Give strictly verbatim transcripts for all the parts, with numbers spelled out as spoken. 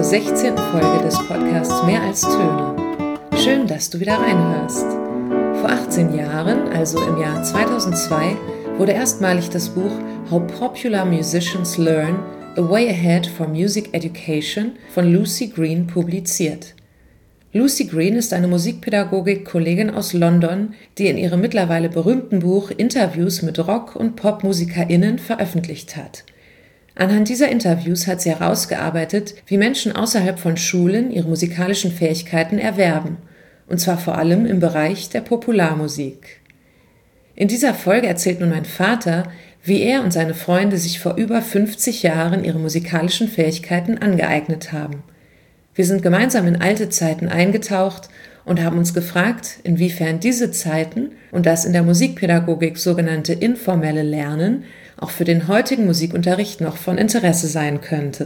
zur sechzehnten Folge des Podcasts Mehr als Töne. Schön, dass du wieder reinhörst. Vor achtzehn Jahren, also im Jahr zweitausendzwei, wurde erstmalig das Buch How Popular Musicians Learn: A Way Ahead for Music Education von Lucy Green publiziert. Lucy Green ist eine Musikpädagogik-Kollegin aus London, die in ihrem mittlerweile berühmten Buch Interviews mit Rock- und PopmusikerInnen veröffentlicht hat. Anhand dieser Interviews hat sie herausgearbeitet, wie Menschen außerhalb von Schulen ihre musikalischen Fähigkeiten erwerben, und zwar vor allem im Bereich der Popularmusik. In dieser Folge erzählt nun mein Vater, wie er und seine Freunde sich vor über fünfzig Jahren ihre musikalischen Fähigkeiten angeeignet haben. Wir sind gemeinsam in alte Zeiten eingetaucht und haben uns gefragt, inwiefern diese Zeiten und das in der Musikpädagogik sogenannte informelle Lernen auch für den heutigen Musikunterricht noch von Interesse sein könnte.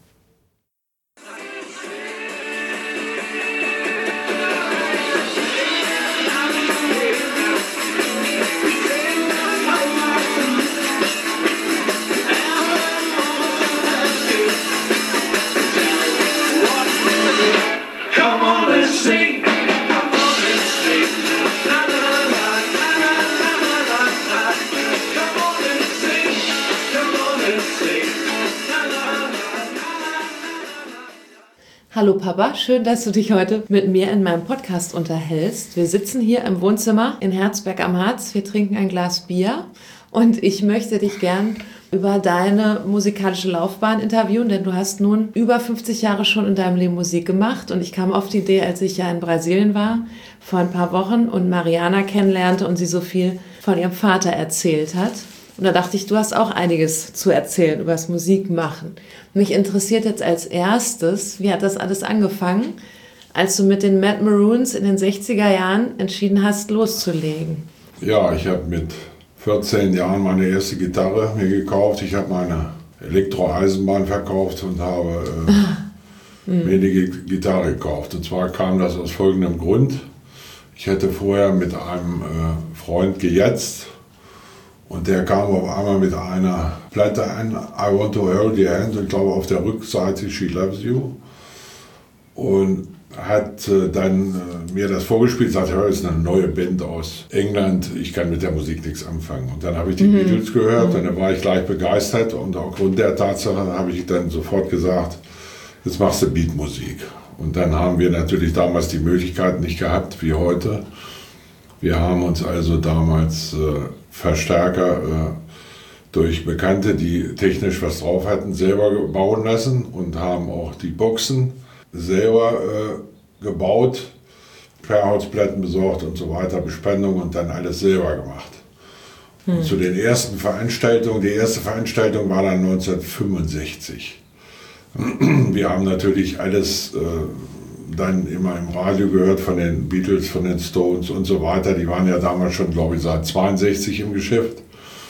Hallo Papa, schön, dass du dich heute mit mir in meinem Podcast unterhältst. Wir sitzen hier im Wohnzimmer in Herzberg am Harz, wir trinken ein Glas Bier und ich möchte dich gern über deine musikalische Laufbahn interviewen, denn du hast nun über fünfzig Jahre schon in deinem Leben Musik gemacht und ich kam auf die Idee, als ich ja in Brasilien war, vor ein paar Wochen und Mariana kennenlernte und sie so viel von ihrem Vater erzählt hat. Und da dachte ich, du hast auch einiges zu erzählen über das Musikmachen. Mich interessiert jetzt als erstes, wie hat das alles angefangen, als du mit den Mad Maroons in den sechziger Jahren entschieden hast, loszulegen? Ja, ich habe mit vierzehn Jahren meine erste Gitarre mir gekauft. Ich habe meine Elektroeisenbahn verkauft und habe äh, mir eine Gitarre gekauft. Und zwar kam das aus folgendem Grund. Ich hätte vorher mit einem äh, Freund gejetzt. Und der kam auf einmal mit einer Platte an, I Want to Hold Your Hand, und ich glaube auf der Rückseite She Loves You. Und hat äh, dann äh, mir das vorgespielt, sagt, hör, ist eine neue Band aus England, ich kann mit der Musik nichts anfangen. Und dann habe ich die mhm. Beatles gehört und dann war ich gleich begeistert und aufgrund der Tatsache habe ich dann sofort gesagt, jetzt machst du Beatmusik. Und dann haben wir natürlich damals die Möglichkeit nicht gehabt wie heute. Wir haben uns also damals äh, Verstärker äh, durch Bekannte, die technisch was drauf hatten, selber bauen lassen und haben auch die Boxen selber äh, gebaut, Sperrholzplatten besorgt und so weiter, Bespannung und dann alles selber gemacht. Hm. Und zu den ersten Veranstaltungen, die erste Veranstaltung war dann neunzehnhundertfünfundsechzig. Wir haben natürlich alles äh, dann immer im Radio gehört von den Beatles, von den Stones und so weiter. Die waren ja damals schon, glaube ich, seit zweiundsechzig im Geschäft.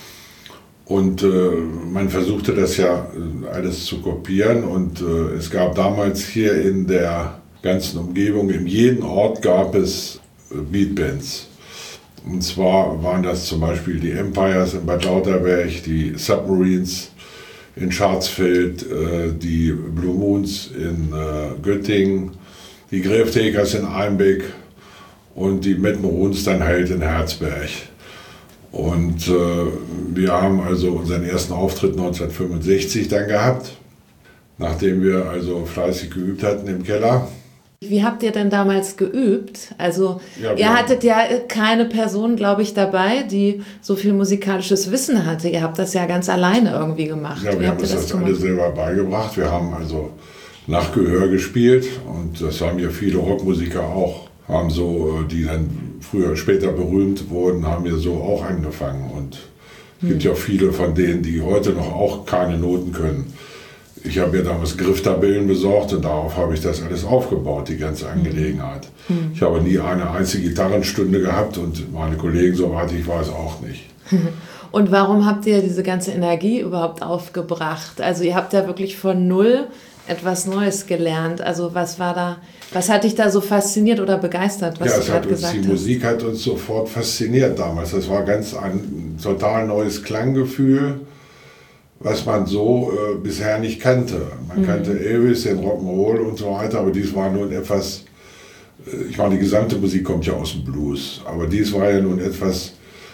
Und äh, man versuchte das ja alles zu kopieren. Und äh, es gab damals hier in der ganzen Umgebung, in jedem Ort gab es äh, Beatbands. Und zwar waren das zum Beispiel die Empires in Bad Lauterberg, die Submarines in Scharzfeld, äh, die Blue Moons in äh, Göttingen, die Gräftekers in Einbeck und die Mad Maroons dann halt in Herzberg. Und äh, wir haben also unseren ersten Auftritt neunzehnhundertfünfundsechzig dann gehabt, nachdem wir also fleißig geübt hatten im Keller. Wie habt ihr denn damals geübt? Also ja, ihr hattet ja keine Person, glaube ich, dabei, die so viel musikalisches Wissen hatte. Ihr habt das ja ganz alleine irgendwie gemacht. Ja, Wie wir habt haben uns ihr das, das das alles selber beigebracht. Wir haben also nach Gehör gespielt und das haben ja viele Rockmusiker auch, haben so, die dann früher, später berühmt wurden, haben ja so auch angefangen und es hm. gibt ja viele von denen, die heute noch auch keine Noten können. Ich habe mir damals Grifftabellen besorgt und darauf habe ich das alles aufgebaut, die ganze Angelegenheit. Hm. Ich habe nie eine einzige Gitarrenstunde gehabt und meine Kollegen, soweit ich weiß, auch nicht. Und warum habt ihr diese ganze Energie überhaupt aufgebracht? Also ihr habt ja wirklich von null etwas Neues gelernt. Also was war da, was hat dich da so fasziniert oder begeistert, was ja, du gerade uns, gesagt die hast? Die Musik hat uns sofort fasziniert damals. Das war ganz ein total neues Klanggefühl. was man so äh, bisher nicht kannte. Man mhm. kannte Elvis, den Rock'n'Roll und so weiter, aber dies war nun etwas, äh, ich meine, die gesamte Musik kommt ja aus dem Blues, aber dies war ja nun etwas,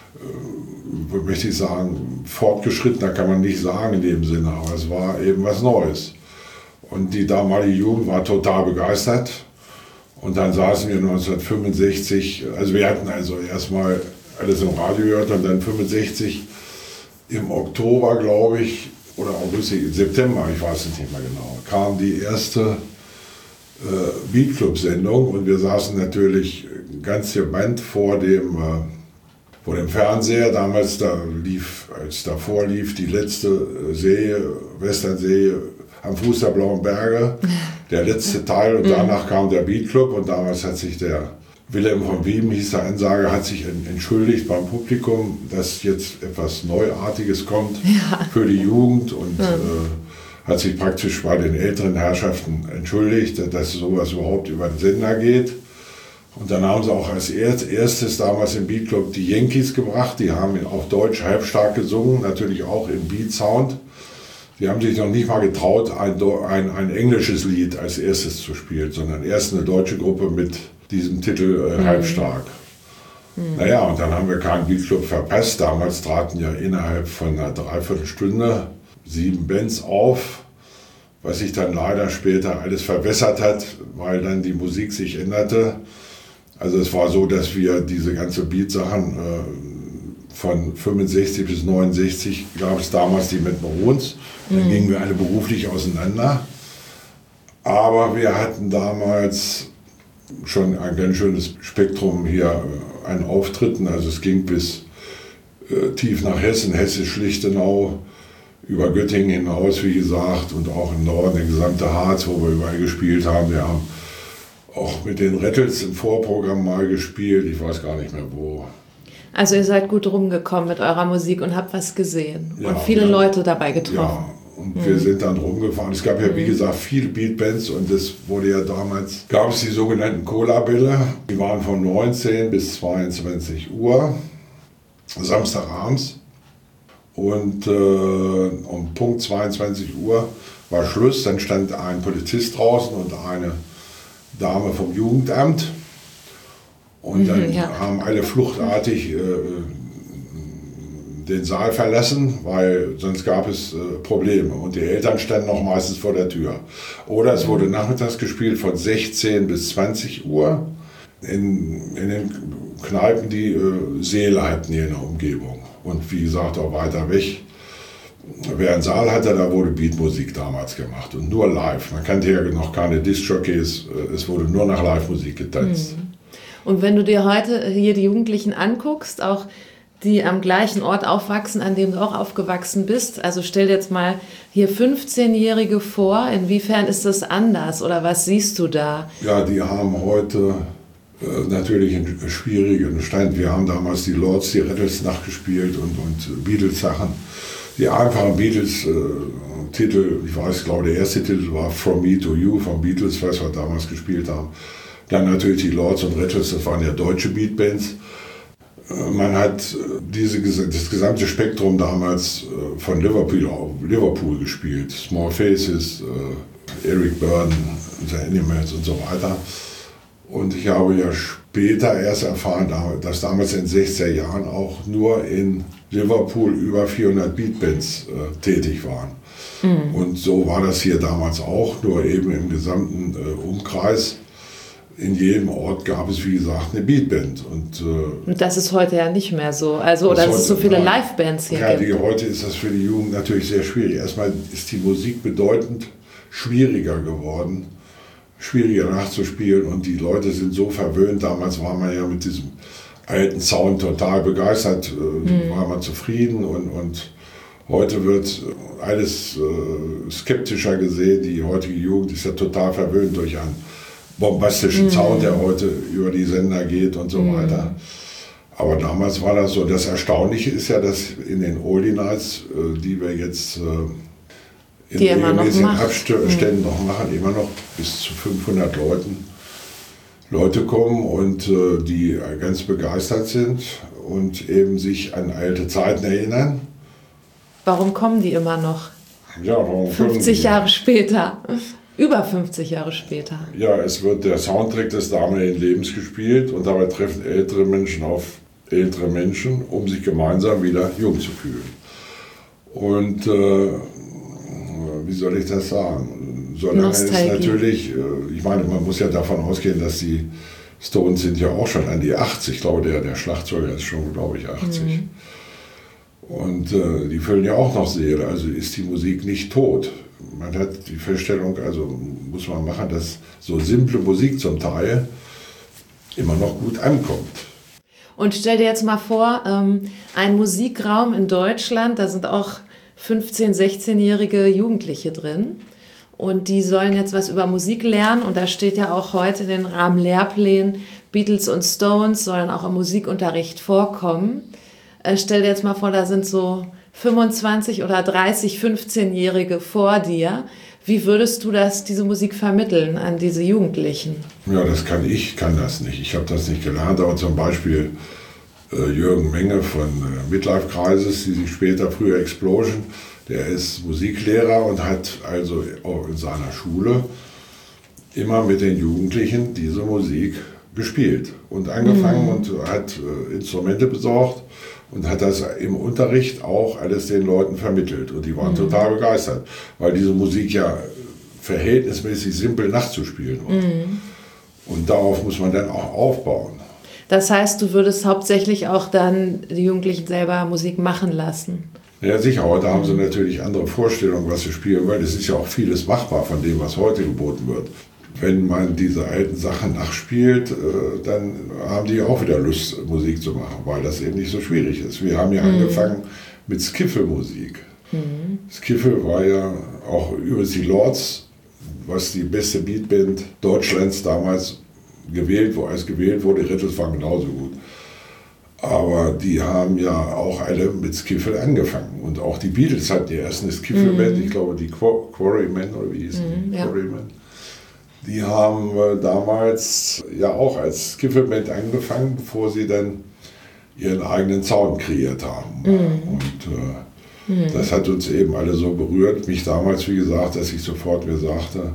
äh, möchte ich sagen, fortgeschrittener kann man nicht sagen in dem Sinne, aber es war eben was Neues. Und die damalige Jugend war total begeistert. Und dann saßen wir neunzehnhundertfünfundsechzig, also wir hatten also erstmal alles im Radio gehört und dann fünfundsechzig im Oktober, glaube ich, oder August, September, ich weiß es nicht mehr genau, kam die erste äh, Beat-Club-Sendung und wir saßen natürlich ganz gebannt vor dem, äh, vor dem Fernseher. Damals, da lief, als davor lief, die letzte Serie, Western-Serie am Fuß der Blauen Berge, der letzte Teil und danach kam der Beat Club und damals hat sich der Wilhelm von Wieben, hieß der Ansager, hat sich entschuldigt beim Publikum, dass jetzt etwas Neuartiges kommt ja. für die Jugend und ja. äh, hat sich praktisch bei den älteren Herrschaften entschuldigt, dass sowas überhaupt über den Sender geht. Und dann haben sie auch als erstes damals im Beat Club die Yankees gebracht, die haben auf Deutsch halbstark gesungen, natürlich auch im Beat Sound. Die haben sich noch nicht mal getraut, ein, ein, ein englisches Lied als erstes zu spielen, sondern erst eine deutsche Gruppe mit diesem Titel äh, mhm. Halbstark. Mhm. Naja, und dann haben wir keinen Beatclub verpasst. Damals traten ja innerhalb von einer Dreiviertelstunde sieben Bands auf, was sich dann leider später alles verbessert hat, weil dann die Musik sich änderte. Also es war so, dass wir diese ganze Beat-Sachen äh, von fünfundsechzig bis neunundsechzig gab es damals die mit Maroons. Dann mhm. gingen wir alle beruflich auseinander. Aber wir hatten damals schon ein ganz schönes Spektrum hier an Auftritten. Also es ging bis äh, tief nach Hessen, Hessisch-Lichtenau, über Göttingen hinaus, wie gesagt, und auch im Norden, der gesamte Harz, wo wir überall gespielt haben. Wir haben auch mit den Rattles im Vorprogramm mal gespielt, ich weiß gar nicht mehr wo. Also ihr seid gut rumgekommen mit eurer Musik und habt was gesehen ja, und viele ja, Leute dabei getroffen. Ja, und mhm. wir sind dann rumgefahren. Es gab ja, wie gesagt, viele Beatbands und es wurde ja damals, gab es die sogenannten Cola-Bälle, die waren von neunzehn bis zweiundzwanzig Uhr, Samstagabends. Und äh, um Punkt zweiundzwanzig Uhr war Schluss, dann stand ein Polizist draußen und eine Dame vom Jugendamt. Und mhm, dann ja. haben alle fluchtartig äh, den Saal verlassen, weil sonst gab es äh, Probleme. Und die Eltern standen noch meistens vor der Tür. Oder es wurde nachmittags gespielt von sechzehn bis zwanzig Uhr in, in den Kneipen, die äh, Säle hatten hier in der Umgebung. Und wie gesagt, auch weiter weg. Wer einen Saal hatte, da wurde Beatmusik damals gemacht. Und nur live. Man kannte ja noch keine Disc-Jockeys. Es wurde nur nach Live-Musik getanzt. Und wenn du dir heute hier die Jugendlichen anguckst, auch die am gleichen Ort aufwachsen, an dem du auch aufgewachsen bist, also stell dir jetzt mal hier fünfzehnjährige vor, inwiefern ist das anders oder was siehst du da? Ja, die haben heute äh, natürlich einen schwierigen Stand. Wir haben damals die Lords, die Rattles nachgespielt und, und Beatles-Sachen. Die einfachen Beatles-Titel, äh, ich weiß, ich glaube, der erste Titel war From Me to You von Beatles, was wir damals gespielt haben. Dann natürlich die Lords und Rattles, das waren ja deutsche Beatbands. Man hat diese, das gesamte Spektrum damals von Liverpool, Liverpool gespielt. Small Faces, Eric Burdon, The Animals und so weiter. Und ich habe ja später erst erfahren, dass damals in den sechziger Jahren auch nur in Liverpool über vierhundert Beatbands äh, tätig waren. Mhm. Und so war das hier damals auch, nur eben im gesamten äh, Umkreis. In jedem Ort gab es, wie gesagt, eine Beatband. Und, äh, und das ist heute ja nicht mehr so. Also, oder dass es so viele Livebands hier ja, gibt. Die, heute ist das für die Jugend natürlich sehr schwierig. Erstmal ist die Musik bedeutend schwieriger geworden, schwieriger nachzuspielen. Und die Leute sind so verwöhnt. Damals war man ja mit diesem alten Sound total begeistert, äh, mhm. war man zufrieden. Und, und heute wird alles äh, skeptischer gesehen. Die heutige Jugend ist ja total verwöhnt durch einen bombastischen mm. Sound, der heute über die Sender geht und so mm. weiter. Aber damals war das so. Das Erstaunliche ist ja, dass in den Oldie Nights, äh, die wir jetzt äh, in regelmäßigen Abständen mm. noch machen, immer noch bis zu fünfhundert Leuten, Leute kommen und äh, die ganz begeistert sind und eben sich an alte Zeiten erinnern. Warum kommen die immer noch? Ja, warum fünfzig Jahre später. Über fünfzig Jahre später. Ja, es wird der Soundtrack des damaligen Lebens gespielt und dabei treffen ältere Menschen auf ältere Menschen, um sich gemeinsam wieder jung zu fühlen. Und äh, wie soll ich das sagen? Solange es natürlich, äh, ich meine, man muss ja davon ausgehen, dass die Stones sind ja auch schon an die achtzig, ich glaube, der, der Schlagzeuger ist schon, glaube ich, achtzig. Mhm. Und äh, die füllen ja auch noch Seele, also ist die Musik nicht tot. Man hat die Feststellung, also muss man machen, dass so simple Musik zum Teil immer noch gut ankommt. Und stell dir jetzt mal vor, ähm, ein Musikraum in Deutschland, da sind auch fünfzehn-, sechzehnjährige Jugendliche drin und die sollen jetzt was über Musik lernen und da steht ja auch heute in den Rahmenlehrplänen, Beatles und Stones sollen auch im Musikunterricht vorkommen. Äh, stell dir jetzt mal vor, da sind so fünfundzwanzig oder dreißig, fünfzehnjährige vor dir. Wie würdest du das, diese Musik vermitteln an diese Jugendlichen? Ja, das kann ich, kann das nicht. Ich habe das nicht gelernt, aber zum Beispiel äh, Jürgen Menge von äh, Midlife Crisis, die sich später, früher Explosion, der ist Musiklehrer und hat also auch in seiner Schule immer mit den Jugendlichen diese Musik gespielt und angefangen mhm. und hat äh, Instrumente besorgt und hat das im Unterricht auch alles den Leuten vermittelt. Und die waren mhm. total begeistert, weil diese Musik ja verhältnismäßig simpel nachzuspielen war. Mhm. Und darauf muss man dann auch aufbauen. Das heißt, du würdest hauptsächlich auch dann die Jugendlichen selber Musik machen lassen? Ja, sicher. Heute mhm. haben sie natürlich andere Vorstellungen, was sie spielen wollen. Es ist ja auch vieles machbar von dem, was heute geboten wird. Wenn man diese alten Sachen nachspielt, dann haben die auch wieder Lust, Musik zu machen, weil das eben nicht so schwierig ist. Wir haben ja mhm. angefangen mit Skiffle-Musik. Mhm. Skiffle war ja auch über die Lords, was die beste Beatband Deutschlands damals gewählt wurde, als gewählt wurde. Die Rittles waren genauso gut. Aber die haben ja auch alle mit Skiffle angefangen. Und auch die Beatles hatten die erste Skiffle-Band, mhm. ich glaube die Qu- Quarrymen oder wie hießen mhm, die? Ja. Quarrymen. Die haben äh, damals ja auch als Skiffle-Band angefangen, bevor sie dann ihren eigenen Sound kreiert haben. Mhm. Und äh, mhm. das hat uns eben alle so berührt. Mich damals, wie gesagt, dass ich sofort mir sagte,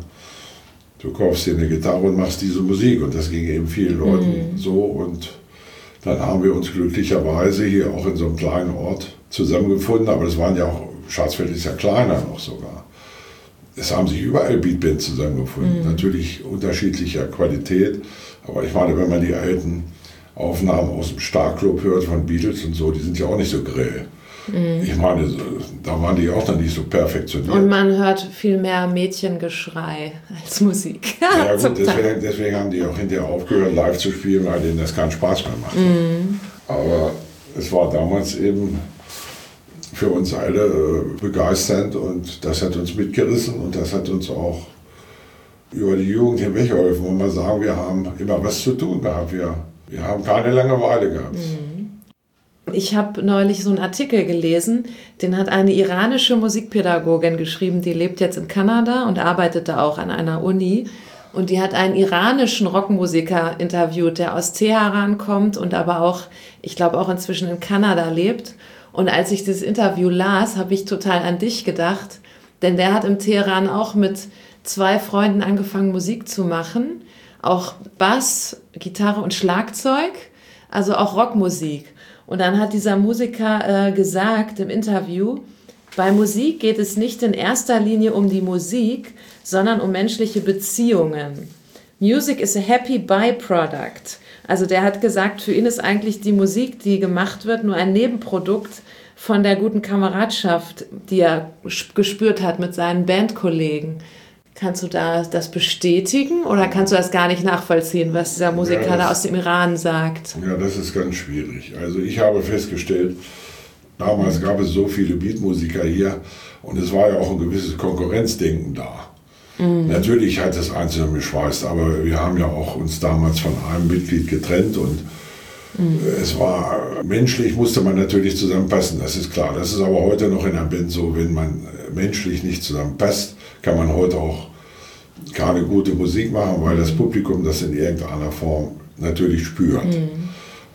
du kaufst dir eine Gitarre und machst diese Musik. Und das ging eben vielen Leuten mhm. so. Und dann haben wir uns glücklicherweise hier auch in so einem kleinen Ort zusammengefunden. Aber das waren ja auch, Schwarzfeld ist ja kleiner noch sogar. Es haben sich überall Beatbands zusammengefunden, mhm. natürlich unterschiedlicher Qualität, aber ich meine, wenn man die alten Aufnahmen aus dem Starclub hört von Beatles und so, die sind ja auch nicht so grell. Mhm. Ich meine, da waren die auch noch nicht so perfektioniert. Und man hört viel mehr Mädchengeschrei als Musik. Ja gut, deswegen, deswegen haben die auch hinterher aufgehört, live zu spielen, weil denen das keinen Spaß mehr macht. Mhm. Aber es war damals eben für uns alle äh, begeisternd und das hat uns mitgerissen und das hat uns auch über die Jugend hinweggeholfen, wo man sagen, wir haben immer was zu tun gehabt, wir, wir haben keine Langeweile gehabt. Ich habe neulich so einen Artikel gelesen, den hat eine iranische Musikpädagogin geschrieben, die lebt jetzt in Kanada und arbeitet da auch an einer Uni und die hat einen iranischen Rockmusiker interviewt, der aus Teheran kommt und aber auch, ich glaube auch inzwischen in Kanada lebt. Und als ich dieses Interview las, habe ich total an dich gedacht, denn der hat im Teheran auch mit zwei Freunden angefangen, Musik zu machen, auch Bass, Gitarre und Schlagzeug, also auch Rockmusik. Und dann hat dieser Musiker äh, gesagt im Interview, bei Musik geht es nicht in erster Linie um die Musik, sondern um menschliche Beziehungen. Music is a happy byproduct. Also der hat gesagt, für ihn ist eigentlich die Musik, die gemacht wird, nur ein Nebenprodukt von der guten Kameradschaft, die er gespürt hat mit seinen Bandkollegen. Kannst du da das bestätigen oder kannst du das gar nicht nachvollziehen, was dieser Musiker ja, das, da aus dem Iran sagt? Ja, das ist ganz schwierig. Also ich habe festgestellt, damals gab es so viele Beatmusiker hier und es war ja auch ein gewisses Konkurrenzdenken da. Mhm. Natürlich hat es Einzelne geschweißt, aber wir haben ja auch uns damals von einem Mitglied getrennt und mhm. es war menschlich, musste man natürlich zusammenpassen, das ist klar. Das ist aber heute noch in der Band so, wenn man menschlich nicht zusammenpasst, kann man heute auch keine gute Musik machen, weil das Publikum das in irgendeiner Form natürlich spürt. Mhm.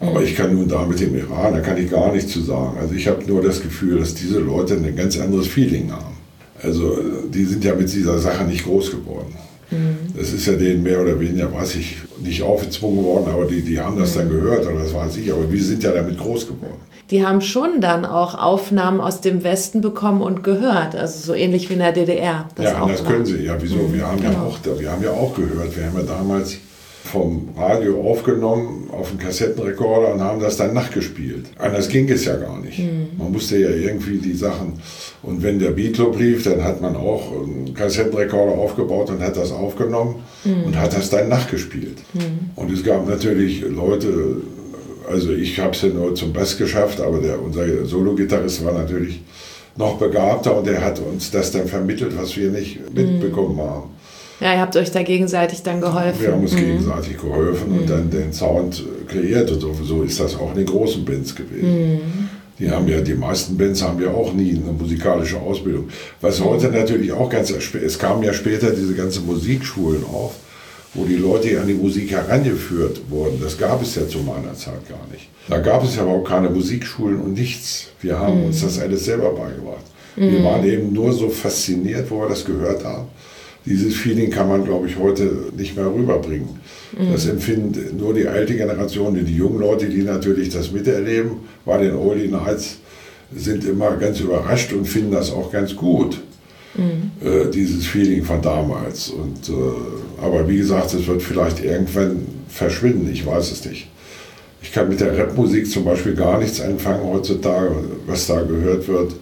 Aber ich kann nun da mit dem Iran, da kann ich gar nichts zu sagen. Also ich habe nur das Gefühl, dass diese Leute ein ganz anderes Feeling haben. Also die sind ja mit dieser Sache nicht groß geworden. Mhm. Das ist ja denen mehr oder weniger, weiß ich, nicht aufgezwungen worden, aber die, die haben das dann gehört oder das weiß ich. Aber wir sind ja damit groß geworden. Die haben schon dann auch Aufnahmen aus dem Westen bekommen und gehört, also so ähnlich wie in der D D R. Das ja, das können sie. Ja, wieso? Mhm. Wir haben, genau. ja auch, wir haben ja auch gehört. Wir haben ja damals vom Radio aufgenommen auf einen Kassettenrekorder und haben das dann nachgespielt. Anders ging es ja gar nicht. Mhm. Man musste ja irgendwie die Sachen, und wenn der Beatclub lief, dann hat man auch einen Kassettenrekorder aufgebaut und hat das aufgenommen mhm. und hat das dann nachgespielt. Mhm. Und es gab natürlich Leute, also ich habe es ja nur zum Bass geschafft, aber der, unser Solo-Gitarrist war natürlich noch begabter und der hat uns das dann vermittelt, was wir nicht mitbekommen mhm. haben. Ja, ihr habt euch da gegenseitig dann geholfen. Wir haben uns mhm. gegenseitig geholfen mhm. und dann den Sound kreiert und so. So ist das auch in den großen Bands gewesen. Mhm. Die haben ja, die meisten Bands haben ja auch nie eine musikalische Ausbildung. Was heute natürlich auch ganz, es kamen ja später diese ganzen Musikschulen auf, wo die Leute an die Musik herangeführt wurden. Das gab es ja zu meiner Zeit gar nicht. Da gab es ja überhaupt keine Musikschulen und nichts. Wir haben mhm. uns das alles selber beigebracht. Mhm. Wir waren eben nur so fasziniert, wo wir das gehört haben. Dieses Feeling kann man, glaube ich, heute nicht mehr rüberbringen. Mhm. Das empfinden nur die alte Generation, die jungen Leute, die natürlich das miterleben, bei den Oldie Nights, sind immer ganz überrascht und finden das auch ganz gut, mhm. äh, dieses Feeling von damals. Und, äh, aber wie gesagt, es wird vielleicht irgendwann verschwinden, ich weiß es nicht. Ich kann mit der Rapmusik zum Beispiel gar nichts anfangen heutzutage, was da gehört wird.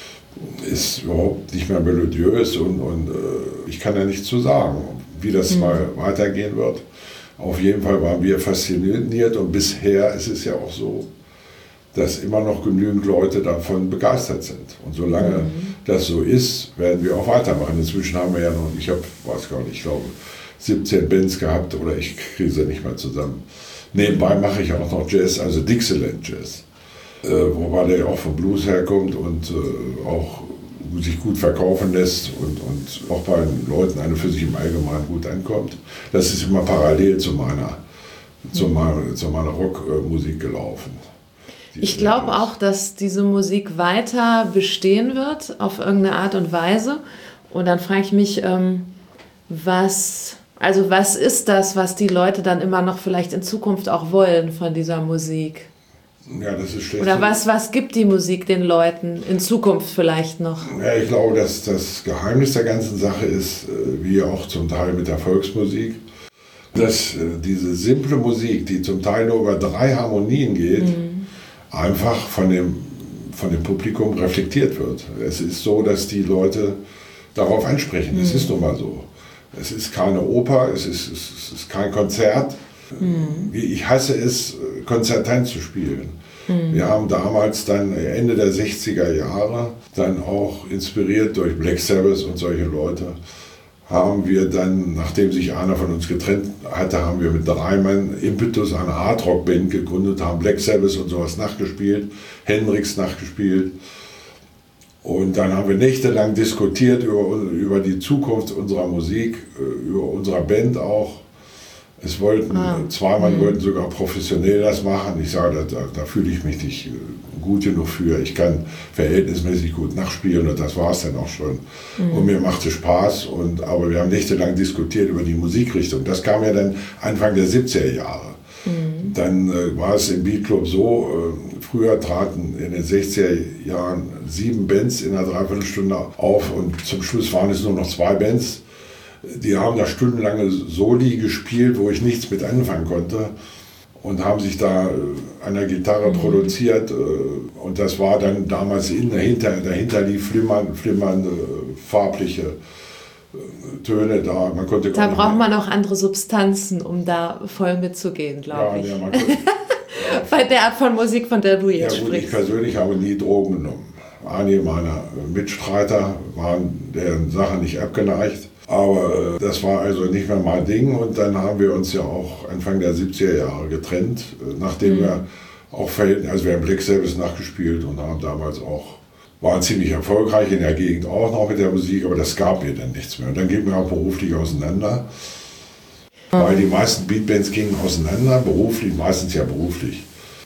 Ist überhaupt nicht mehr melodiös und, und äh, ich kann da nichts zu sagen, wie das mhm. mal weitergehen wird. Auf jeden Fall waren wir fasziniert und bisher ist es ja auch so, dass immer noch genügend Leute davon begeistert sind. Und solange mhm. das so ist, werden wir auch weitermachen. Inzwischen haben wir ja noch, ich habe, weiß gar nicht, ich glaube siebzehn Bands gehabt oder ich kriege sie nicht mehr zusammen. Nebenbei mache ich auch noch Jazz, also Dixieland Jazz. Äh, wobei der ja auch vom Blues herkommt und äh, auch sich gut verkaufen lässt und, und auch bei den Leuten eine für sich im Allgemeinen gut ankommt. Das ist immer parallel zu meiner, zu meiner, zu meiner Rockmusik gelaufen. Ich glaube auch, dass diese Musik weiter bestehen wird, auf irgendeine Art und Weise. Und dann frage ich mich, ähm, was, also was ist das, was die Leute dann immer noch vielleicht in Zukunft auch wollen von dieser Musik? Ja, das ist schlecht. Oder was, was gibt die Musik den Leuten in Zukunft vielleicht noch? Ja, ich glaube, dass das Geheimnis der ganzen Sache ist, wie auch zum Teil mit der Volksmusik, dass diese simple Musik, die zum Teil nur über drei Harmonien geht, mhm. einfach von dem, von dem Publikum reflektiert wird. Es ist so, dass die Leute darauf ansprechen. Es mhm. ist nun mal so. Es ist keine Oper, es ist, es ist kein Konzert. Mhm. Ich hasse es, Konzertant zu spielen. Mhm. Wir haben damals dann Ende der sechziger Jahre, dann auch inspiriert durch Black Sabbath und solche Leute, haben wir dann, nachdem sich einer von uns getrennt hatte, haben wir mit drei Mann Impetus eine Hardrock-Band gegründet, haben Black Sabbath und sowas nachgespielt, Hendrix nachgespielt. Und dann haben wir nächtelang diskutiert über, über die Zukunft unserer Musik, über unsere Band auch. Es wollten, ah. zwei Mann mhm. wollten sogar professionell das machen. Ich sage, da, da fühle ich mich nicht gut genug für. Ich kann verhältnismäßig gut nachspielen und das war es dann auch schon. Mhm. Und mir machte Spaß. Und, aber wir haben nächtelang diskutiert über die Musikrichtung. Das kam ja dann Anfang der siebziger Jahre. Mhm. Dann äh, war es im Beatclub so, äh, früher traten in den sechziger Jahren sieben Bands in einer Dreiviertelstunde auf und zum Schluss waren es nur noch zwei Bands. Die haben da stundenlange Soli gespielt, wo ich nichts mit anfangen konnte und haben sich da an der Gitarre mhm. produziert und das war dann damals in, dahinter, dahinter die flimmern, flimmernde farbliche Töne da. Man konnte da braucht man auch andere Substanzen, um da voll mitzugehen, glaube ja, ich. Ja, man konnte, bei der Art von Musik, von der du jetzt ja, gut, sprichst. Ich persönlich habe nie Drogen genommen. Einige meiner Mitstreiter waren deren Sache nicht abgeneigt. Aber das war also nicht mehr mein Ding und dann haben wir uns ja auch Anfang der siebziger Jahre getrennt, nachdem mhm. wir auch verhältnismäßig, also wir haben Black Sabbath nachgespielt und haben damals auch, waren ziemlich erfolgreich in der Gegend auch noch mit der Musik, aber das gab mir dann nichts mehr. Und dann gingen wir auch beruflich auseinander, mhm. weil die meisten Beatbands gingen auseinander, beruflich, meistens ja beruflich.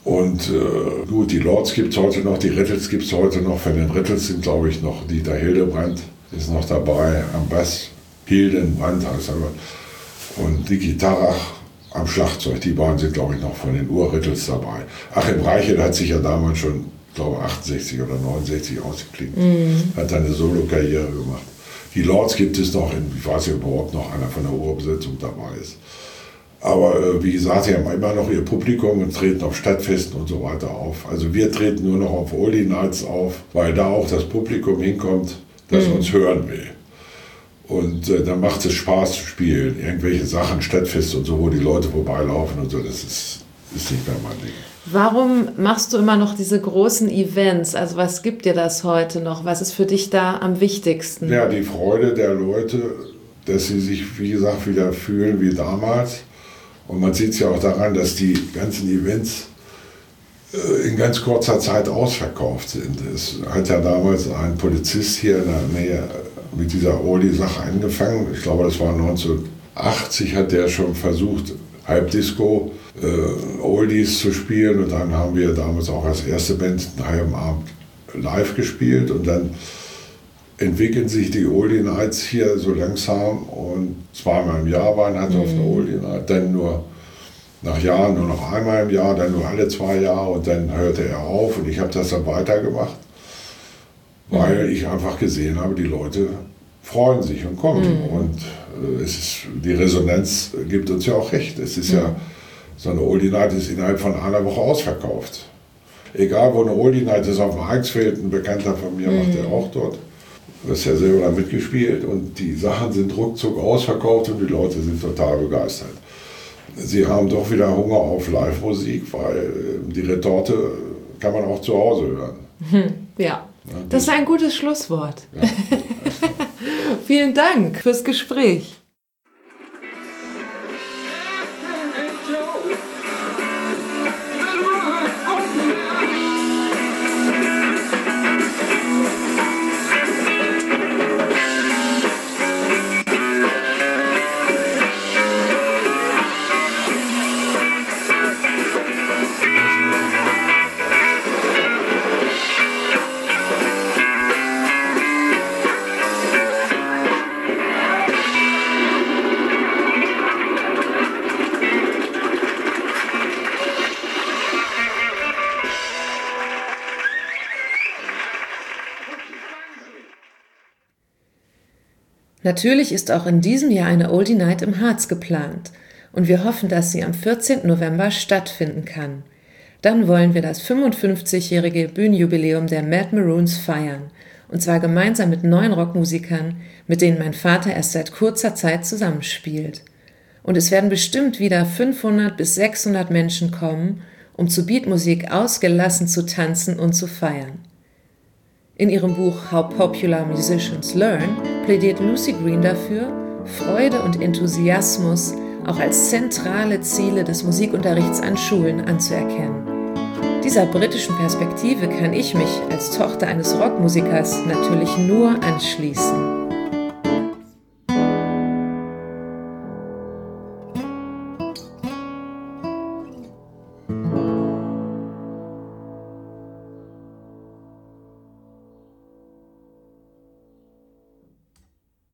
Und äh, gut, die Lords gibt es heute noch, die Rittles gibt es heute noch. Von den Rittles sind, glaube ich, noch Dieter Hildebrandt ist noch dabei am Bass. Hildenbrand heißt er. Und Dicky Tarach am Schlagzeug. Die beiden sind, glaube ich, noch von den Ur-Rittles dabei. Achim Reichel hat sich ja damals schon, ich glaube, achtundsechzig oder neunundsechzig ausgeklinkt. Mhm. Hat dann eine Solo-Karriere gemacht. Die Lords gibt es noch, in, ich weiß nicht, ob überhaupt noch einer von der Urbesetzung dabei ist. Aber äh, wie gesagt, sie haben immer noch ihr Publikum und treten auf Stadtfesten und so weiter auf. Also wir treten nur noch auf Oldie Nights auf, weil da auch das Publikum hinkommt, das mhm. uns hören will. Und äh, dann macht es Spaß zu spielen. Irgendwelche Sachen, Stadtfeste und so, wo die Leute vorbeilaufen und so, das ist, ist nicht mehr mein Ding. Warum machst du immer noch diese großen Events? Also was gibt dir das heute noch? Was ist für dich da am wichtigsten? Ja, die Freude der Leute, dass sie sich, wie gesagt, wieder fühlen wie damals. Und man sieht es ja auch daran, dass die ganzen Events äh, in ganz kurzer Zeit ausverkauft sind. Es hat ja damals ein Polizist hier in der Nähe mit dieser Oldie-Sache angefangen. Ich glaube, das war neunzehnhundertachtzig, hat der schon versucht, Halbdisco äh, Oldies zu spielen. Und dann haben wir damals auch als erste Band einen halben Abend live gespielt. Und dann entwickeln sich die Oldie Nights hier so langsam. Und zweimal im Jahr waren halt mhm. auf der Oldie Night. Dann nur nach Jahren nur noch einmal im Jahr, dann nur alle zwei Jahre. Und dann hörte er auf. Und ich habe das dann weitergemacht. Weil ich einfach gesehen habe, die Leute freuen sich und kommen. Mhm. Und äh, es ist, die Resonanz gibt uns ja auch recht. Es ist mhm. ja, so eine Oldie Night ist innerhalb von einer Woche ausverkauft. Egal wo eine Oldie Night ist, auf dem Eichsfeld, ein Bekannter von mir mhm. macht der auch dort. Du hast ja selber da mitgespielt und die Sachen sind ruckzuck ausverkauft und die Leute sind total begeistert. Sie haben doch wieder Hunger auf Live-Musik, weil die Retorte kann man auch zu Hause hören. Mhm. Ja. Das ist ein gutes Schlusswort. Ja. Vielen Dank fürs Gespräch. Natürlich ist auch in diesem Jahr eine Oldie Night im Harz geplant und wir hoffen, dass sie am vierzehnten November stattfinden kann. Dann wollen wir das fünfundfünfzigjährige Bühnenjubiläum der Mad Maroons feiern und zwar gemeinsam mit neuen Rockmusikern, mit denen mein Vater erst seit kurzer Zeit zusammenspielt. Und es werden bestimmt wieder fünfhundert bis sechshundert Menschen kommen, um zu Beatmusik ausgelassen zu tanzen und zu feiern. In ihrem Buch How Popular Musicians Learn plädiert Lucy Green dafür, Freude und Enthusiasmus auch als zentrale Ziele des Musikunterrichts an Schulen anzuerkennen. Dieser britischen Perspektive kann ich mich als Tochter eines Rockmusikers natürlich nur anschließen.